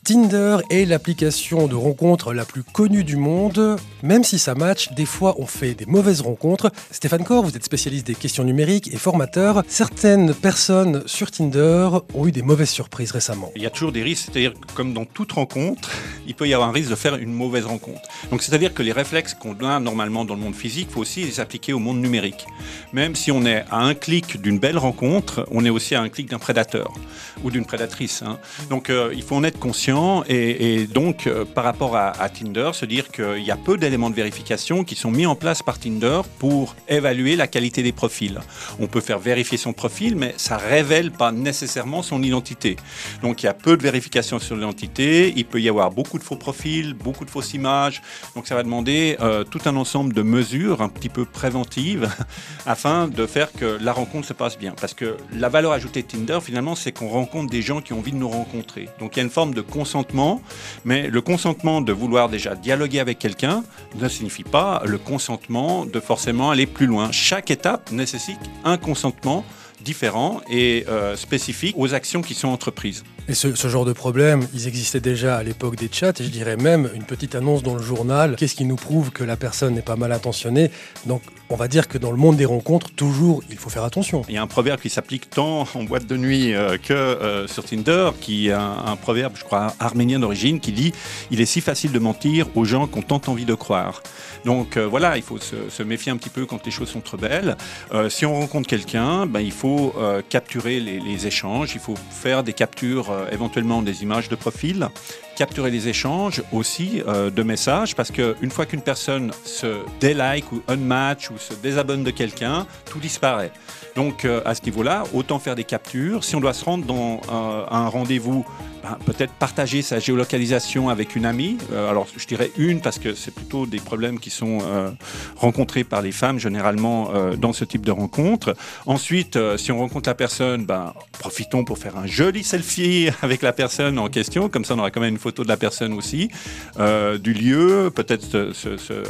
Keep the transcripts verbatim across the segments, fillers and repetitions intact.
Tinder est l'application de rencontres la plus connue du monde. Même si ça match, des fois on fait des mauvaises rencontres. Stéphane Corr, vous êtes spécialiste des questions numériques et formateur. Certaines personnes sur Tinder ont eu des mauvaises surprises récemment. Il y a toujours des risques, c'est-à-dire que comme dans toute rencontre, il peut y avoir un risque de faire une mauvaise rencontre. Donc c'est-à-dire que les réflexes qu'on a normalement dans le monde physique, il faut aussi les appliquer au monde numérique. Même si on est à un clic d'une belle rencontre, on est aussi à un clic d'un prédateur ou d'une prédatrice. Hein. Donc euh, il faut en être conscient. Et, et donc, euh, par rapport à, à Tinder, se dire qu'il y a peu d'éléments de vérification qui sont mis en place par Tinder pour évaluer la qualité des profils. On peut faire vérifier son profil, mais ça ne révèle pas nécessairement son identité. Donc, il y a peu de vérification sur l'identité. Il peut y avoir beaucoup de faux profils, beaucoup de fausses images. Donc, ça va demander euh, tout un ensemble de mesures un petit peu préventives afin de faire que la rencontre se passe bien. Parce que la valeur ajoutée de Tinder, finalement, c'est qu'on rencontre des gens qui ont envie de nous rencontrer. Donc, il y a une forme de consentement, mais le consentement de vouloir déjà dialoguer avec quelqu'un ne signifie pas le consentement de forcément aller plus loin. Chaque étape nécessite un consentement différent et euh, spécifique aux actions qui sont entreprises. Et ce, ce genre de problème, ils existaient déjà à l'époque des chats, et je dirais même une petite annonce dans le journal. Qu'est-ce qui nous prouve que la personne n'est pas mal intentionnée? Donc on va dire que dans le monde des rencontres, toujours, il faut faire attention. Il y a un proverbe qui s'applique tant en boîte de nuit euh, que euh, sur Tinder, qui est un, un proverbe, je crois, arménien d'origine, qui dit « Il est si facile de mentir aux gens qu'on tant envie de croire ». Donc euh, voilà, il faut se, se méfier un petit peu quand les choses sont trop belles. Euh, si on rencontre quelqu'un, ben, il faut euh, capturer les, les échanges, il faut faire des captures, euh, éventuellement des images de profil, capturer les échanges aussi euh, de messages, parce qu'une fois qu'une personne se délike ou unmatch ou se désabonne de quelqu'un, tout disparaît. Donc euh, à ce niveau-là, autant faire des captures. Si on doit se rendre dans euh, un rendez-vous, ben, peut-être partager sa géolocalisation avec une amie. Euh, alors je dirais une parce que c'est plutôt des problèmes qui sont euh, rencontrés par les femmes généralement euh, dans ce type de rencontre. Ensuite, euh, si on rencontre la personne, ben, profitons pour faire un joli selfie avec la personne en question. Comme ça, on aura quand même une photo de la personne aussi, euh, du lieu, peut-être ce, ce, ce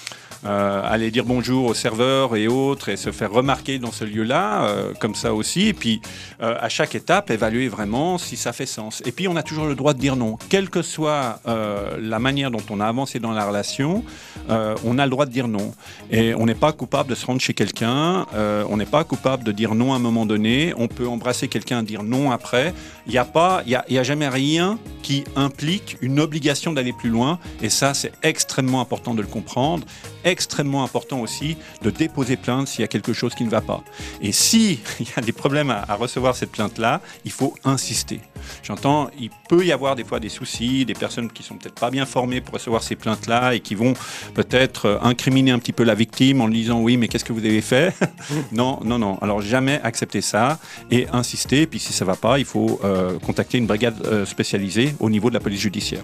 Euh, aller dire bonjour aux serveurs et autres et se faire remarquer dans ce lieu-là, euh, comme ça aussi. Et puis, euh, à chaque étape, évaluer vraiment si ça fait sens. Et puis, on a toujours le droit de dire non. Quelle que soit euh, la manière dont on a avancé dans la relation, euh, on a le droit de dire non. Et on n'est pas coupable de se rendre chez quelqu'un, euh, on n'est pas coupable de dire non à un moment donné, on peut embrasser quelqu'un, dire non après. Il n'y a pas, il y a, il y a jamais rien qui implique une obligation d'aller plus loin. Et ça, c'est extrêmement important de le comprendre. Extrêmement important aussi de déposer plainte s'il y a quelque chose qui ne va pas. Et s'il y a des problèmes à, à recevoir cette plainte-là, il faut insister. J'entends, il peut y avoir des fois des soucis, des personnes qui sont peut-être pas bien formées pour recevoir ces plaintes-là et qui vont peut-être incriminer un petit peu la victime en lui disant « oui, mais qu'est-ce que vous avez fait ?» Non, non, non. Alors jamais accepter ça et insister. Puis si ça ne va pas, il faut euh, contacter une brigade euh, spécialisée au niveau de la police judiciaire.